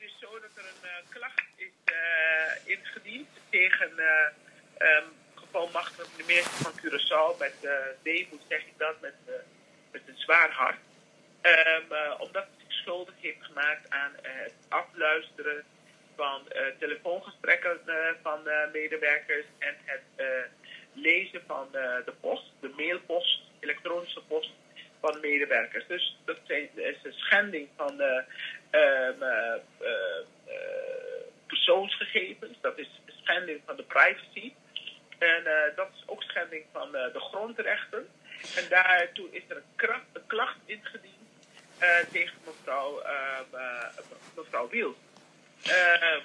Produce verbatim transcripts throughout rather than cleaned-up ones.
is zo dat er een uh, klacht is uh, ingediend tegen uh, um, gevolmachtigde minister van Curaçao met uh, D, hoe zeg ik dat, met, uh, met een zwaar hart. Um, uh, omdat hij zich schuldig heeft gemaakt aan uh, het afluisteren van uh, telefoongesprekken uh, van uh, medewerkers en het uh, lezen van uh, de post, de mailpost, elektronische post van medewerkers. Dus dat is een schending van uh, um, uh, uh, uh, persoonsgegevens, dat is een schending van de privacy en uh, dat is ook schending van uh, de grondrechten. En daartoe is er een, kracht, een klacht ingediend uh, tegen mevrouw, uh, uh, mevrouw Wiels. Uh,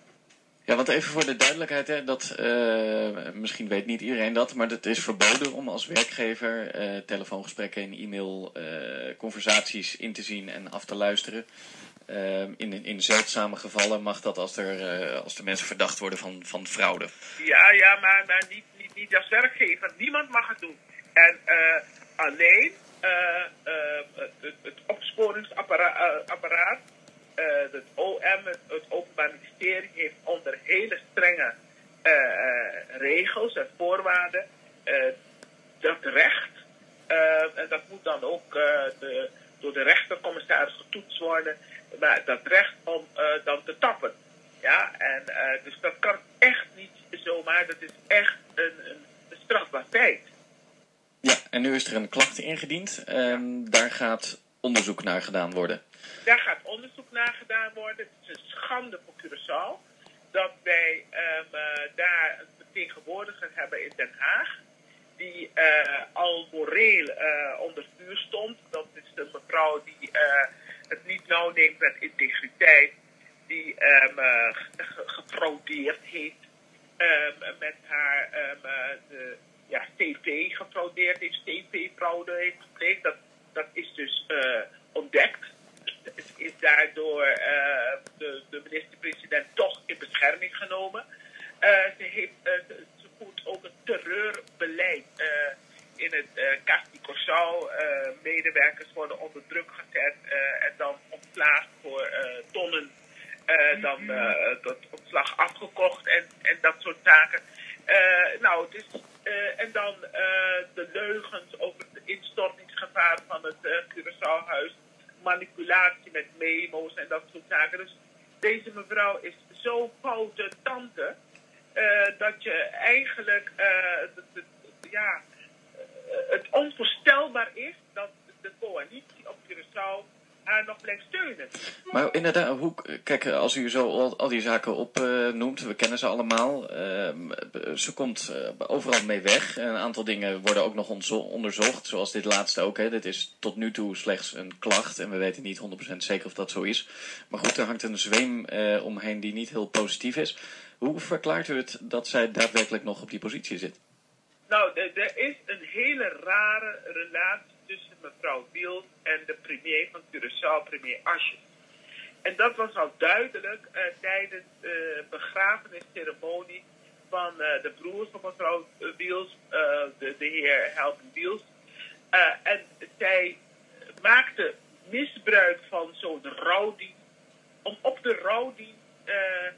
Ja, want even voor de duidelijkheid, hè, dat, uh, misschien weet niet iedereen dat, maar het is verboden om als werkgever uh, telefoongesprekken en e-mail uh, conversaties in te zien en af te luisteren. Uh, in, in zeldzame gevallen mag dat als er, uh, als de mensen verdacht worden van, van fraude. Ja, ja, maar, maar niet, niet, niet als werkgever. Niemand mag het doen. En uh, alleen uh, uh, het, het opsporingsapparaat, uh, het O M, het, het Openbaar Ministerie, heeft onder hele strenge uh, uh, regels en voorwaarden uh, dat recht. Uh, en dat moet dan ook uh, de, door de rechtercommissaris getoetst worden. Maar dat recht om uh, dan te tappen. Ja, en uh, dus dat kan echt niet zomaar. Dat is echt een, een, een strafbaar feit. Ja, en nu is er een klacht ingediend. Um, daar gaat onderzoek naar gedaan worden. Daar gaat onderzoek naar gedaan worden. Het is een schande voor Curaçao dat wij um, uh, daar een vertegenwoordiger hebben in Den Haag die uh, al moreel uh, onder vuur stond. Dat is de mevrouw die uh, het niet nauw neemt met integriteit, die um, uh, gefraudeerd heeft um, met haar um, uh, de, ja, T V gefraudeerd heeft, T V-fraude heeft gepleegd. Dat, dat is dus uh, ontdekt. Het is daardoor uh, de, de minister-president toch in bescherming genomen. Uh, ze, heeft, uh, ze voert ook een terreurbeleid uh, in het uh, Casti Curaçao. Uh, medewerkers worden onder druk gezet uh, en dan ontslagen voor uh, tonnen. Uh, dan uh, dat ontslag afgekocht en, en dat soort zaken. Uh, nou, dus, uh, en dan uh, de leugens over het instortingsgevaar van het uh, Curaçao-huis. Manipulatie met memo's en dat soort zaken. Dus deze mevrouw is zo foute tante uh, dat je eigenlijk uh, het, het, ja, uh, het onvoorstelbaar is dat de coalitie op Curaçao haar nog blijft steunen. Maar inderdaad, hoe, kijk, als u zo al, al die zaken opnoemt, uh, we kennen ze allemaal. Uh, ze komt uh, overal mee weg. Een aantal dingen worden ook nog onzo- onderzocht, zoals dit laatste ook. Hè. Dit is tot nu toe slechts een klacht en we weten niet honderd procent zeker of dat zo is. Maar goed, er hangt een zweem uh, omheen die niet heel positief is. Hoe verklaart u het dat zij daadwerkelijk nog op die positie zit? Nou, er is een hele rare relatie tussen mevrouw Wiels en de premier van Curaçao, premier Asjes. En dat was al duidelijk uh, tijdens de uh, begrafenisceremonie van uh, de broers van mevrouw Wiels, uh, de, de heer Helpen Wiels. Uh, en zij maakte misbruik van zo'n rouwdienst om op de rouwdienst uh,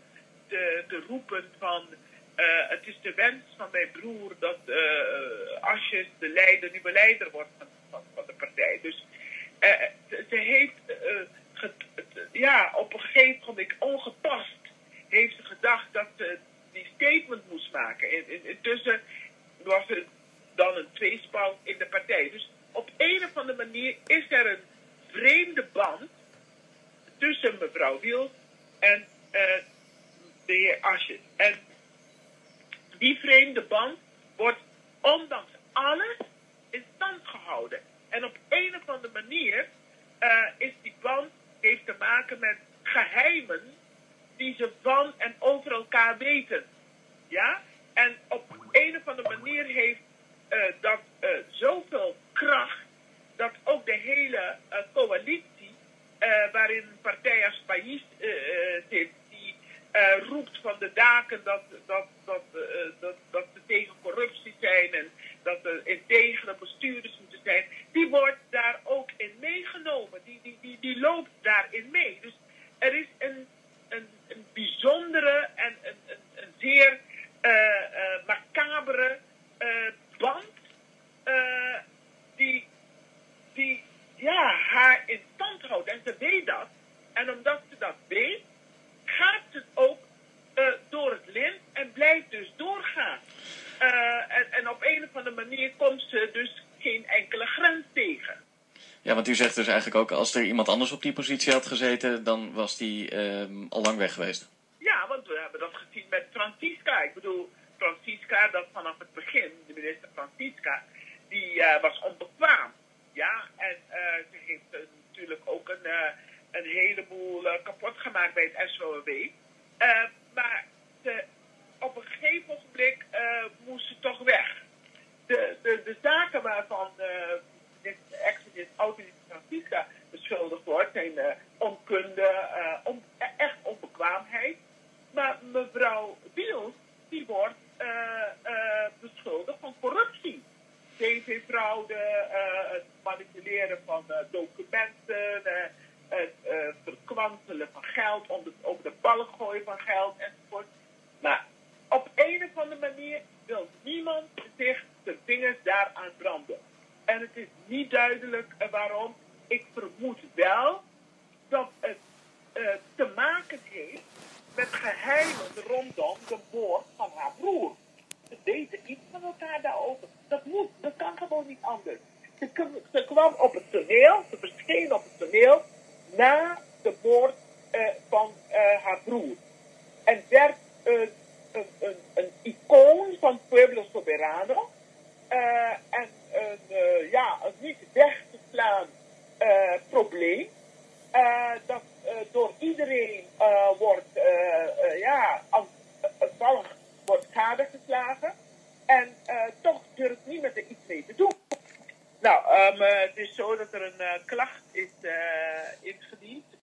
te, te roepen van Uh, het is de wens van mijn broer dat uh, Asjes de leider, nieuwe leider wordt van, van, van de partij. Dus uh, ze heeft uh, ge, ja, op een gegeven moment ongepast heeft ze gedacht dat ze die statement moest maken. In, in, intussen was er dan een tweespalt in de partij. Dus op een of andere manier is er een vreemde band tussen mevrouw Wiels en uh, de heer Asjes. En die vreemde band wordt ondanks alles in stand gehouden. En op een of andere manier uh, is die band heeft te maken met geheimen die ze van en over elkaar weten. Ja? En op een of andere manier heeft uh, dat uh, zoveel kracht dat ook de hele uh, coalitie, uh, waarin partij als Pais uh, uh, zit, Uh, roept van de daken dat, dat, dat, uh, dat, dat ze tegen corruptie zijn en dat er integere bestuurders moeten zijn, die wordt daar ook in meegenomen. Die, die, die, die loopt daarin mee. Dus er is een een of andere manier komt ze dus geen enkele grens tegen. Ja, want u zegt dus eigenlijk ook, als er iemand anders op die positie had gezeten, dan was die uh, al lang weg geweest. Ja, want we hebben dat gezien met Francisca. Ik bedoel, Francisca, dat vanaf het begin, de minister Francisca, die uh, was onbekwaam. Ja, en uh, ze heeft uh, natuurlijk ook een, uh, een heleboel uh, kapot gemaakt bij het S O W. Uh, maar de, op een gegeven ogenblik uh, moest ze toch weg. De, de, de zaken waarvan uh, dit ex-minister, oud-minister Francisca beschuldigd wordt, zijn uh, onkunde, uh, on, echt onbekwaamheid. Maar mevrouw Wiels, die wordt uh, uh, beschuldigd van corruptie. D V-fraude, uh, het manipuleren van uh, documenten, uh, het uh, verkwanselen van geld, om de, over de balk gooien van geld enzovoort. Maar op een of andere manier wil niemand zich de vingers daaraan branden. En het is niet duidelijk uh, waarom. Ik vermoed wel dat het uh, te maken heeft met geheimen rondom de moord van haar broer. Ze weten iets van elkaar daarover. Dat moet, dat kan gewoon niet anders. Ze, ze kwam op het toneel, ze verscheen op het toneel na de moord uh, van uh, haar broer. En werd uh, een, een, een icoon van Pueblo Soberano. Uh, en een, uh, ja, een niet weg te slaan uh, probleem. Uh, dat uh, door iedereen uh, wordt, uh, uh, ja, als uh, vallig wordt gadegeslagen. En uh, toch durft niemand er iets mee te doen. Nou, um, uh, het is zo dat er een uh, klacht is uh, ingediend